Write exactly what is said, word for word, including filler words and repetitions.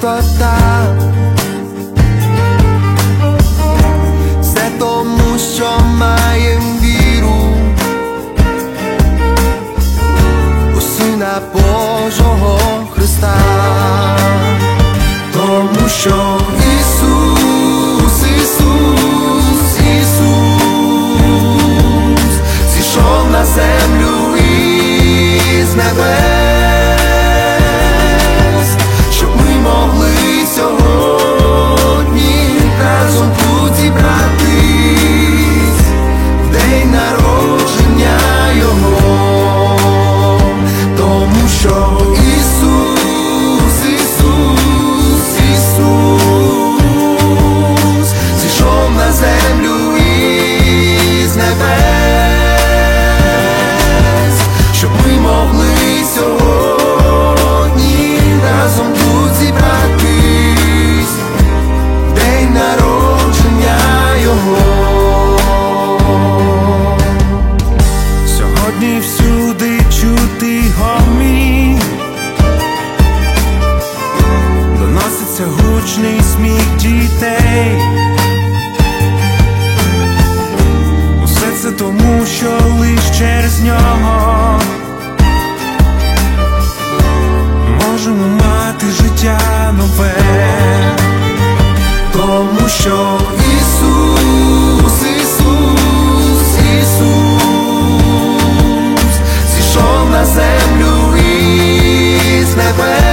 чистота. Все тому, що маєм віру у Сина Божого Христа. Тому що Ісус, Ісус, Ісус зійшов на землю із небес, щоб ми могли сьогодні разом тут зібратись в день народження Його. Тому що Ісус, Ісус, Ісус зійшов на землю із небес, щоб ми могли сьогодні разом тут зібратись в день народження Його. Сьогодні всюди чути гомін, доноситься гучний сміх дітей. Усе це тому, що лиш через нього можемо мати життя нове. Тому що Ісус, Ісус, Ісус зійшов на землю із небес,